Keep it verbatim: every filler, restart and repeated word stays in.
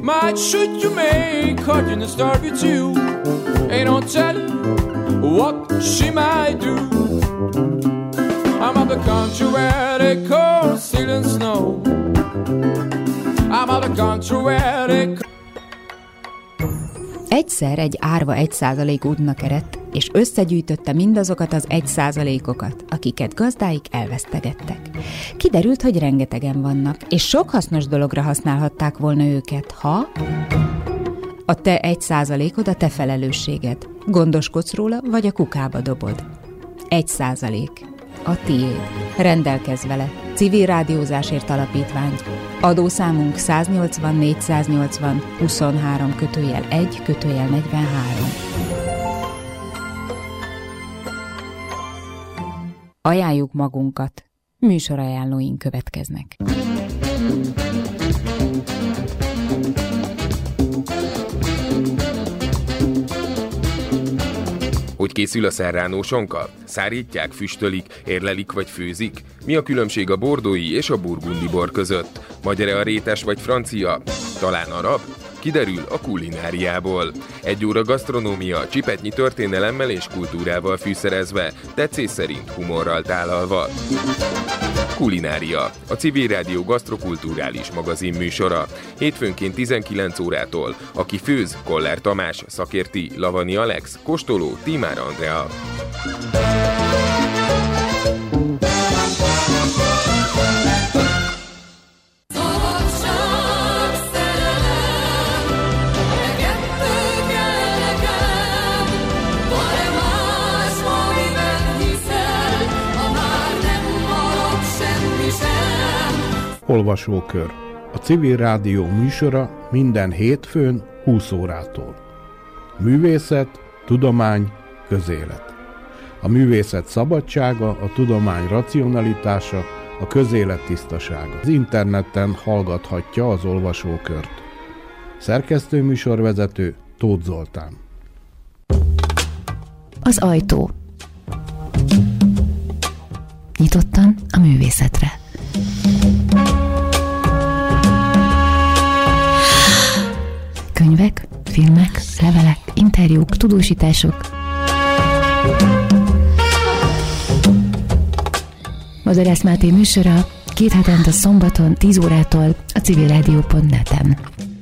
might should you make hard and start with you. Ain't no telling what she might do. I'm of the country where they cold steel and snow. I'm of the country where they cold. Egyszer egy árva egy százalék útnak eredt, és összegyűjtötte mindazokat az egy százalékokat, akiket gazdáik elvesztegettek. Kiderült, hogy rengetegen vannak, és sok hasznos dologra használhatták volna őket, ha a te egy százalékod a te felelősséged. Gondoskodsz róla, vagy a kukába dobod. Egy százalék. A tiéd. Rendelkezz vele. Civil Rádiózásért Alapítvány. Adószámunk száznyolcvan négyszáznyolcvan huszonhárom kötőjel egy kötőjel negyvenhárom. Ajánljuk magunkat. Műsorajánlóink következnek. Hogy készül a szerránósonka? Szárítják, füstölik, érlelik vagy főzik? Mi a különbség a bordói és a burgundi bor között? Magyar-e a rétes vagy francia? Talán arab? Kiderül a kulináriából. Egy óra gasztronómia, csipetnyi történelemmel és kultúrával fűszerezve, tetszés szerint humorral tálalva. Kulinária, a Civil Rádió gasztrokulturális magazin műsora. Hétfőnként tizenkilenc órától. Aki főz, Koller Tamás, szakérti, Lavani Alex, kóstoló, Tímár Andrea. Olvasókör. A Civil Rádió műsora minden hétfőn húsz órától. Művészet, tudomány, közélet. A művészet szabadsága, a tudomány racionalitása, a közélet tisztasága. Az interneten hallgathatja az olvasókört. Szerkesztő műsorvezető Tóth Zoltán. Az ajtó. Nyitottan a művészetre. Könyvek, filmek, levelek, interjúk, tudósítások. Madarász Máté műsora két hetente szombaton tíz órától a civilrádió pont net-en.